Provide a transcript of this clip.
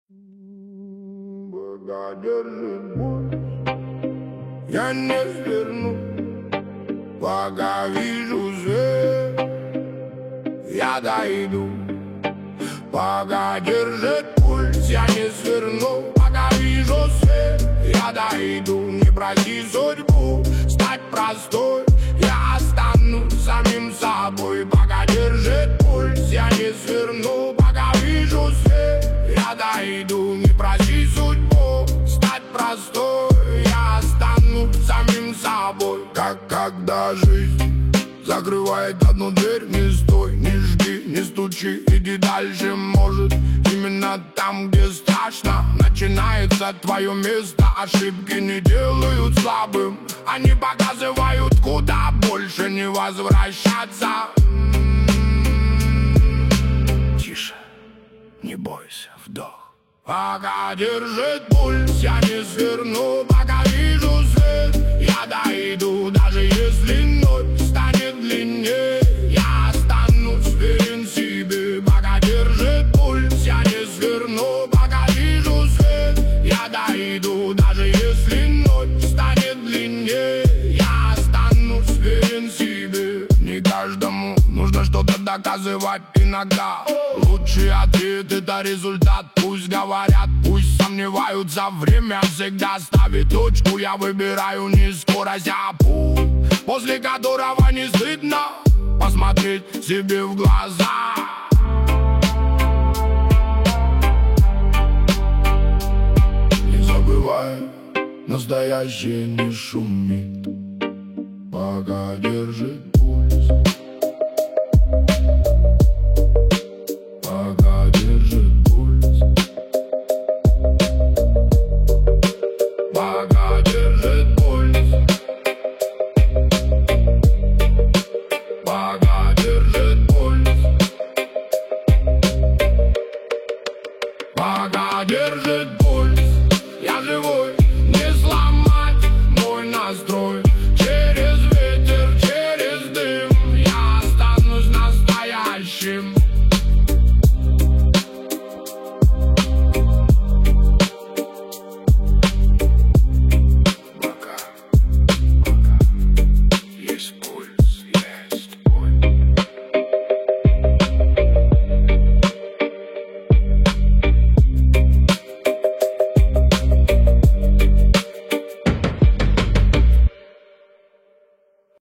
Пока держит пульс, я не сверну. Пока вижу свет, я дойду. Пока держит пульс, я не сверну. Пока вижу свет, я дойду. Не проси судьбу стать простой, я останусь самим собой. Пока держит пульс, я не сверну. Пока вижу свет, я дойду. Не проси судьбу стать простой, я останусь самим собой. Когда жизнь закрывает одну дверь, не стой, не жди, не стучи, иди дальше. Может, именно там, где страшно, начинается твое место. Ошибки не делают слабым, они показывают, куда больше не возвращаться. Тише, не бойся, вдох. Пока держит пульс, я не сверну. Пока вижу свет, я дойду. Даже если ночь станет длиннее, я останусь верен себе. Пока держит пульс, я не сверну. Пока вижу свет, я дойду. Даже если ночь станет длиннее, я останусь верен себе. Не каждому нужно что-то доказывать иногда. Лучший ответ — это результат. Пусть говорят, пусть сомневаются, время всегда ставит точку. Я выбираю не скорость, а путь, после которого не стыдно посмотреть себе в глаза. Не забывай, настоящее не шумит. Пока держит пульс.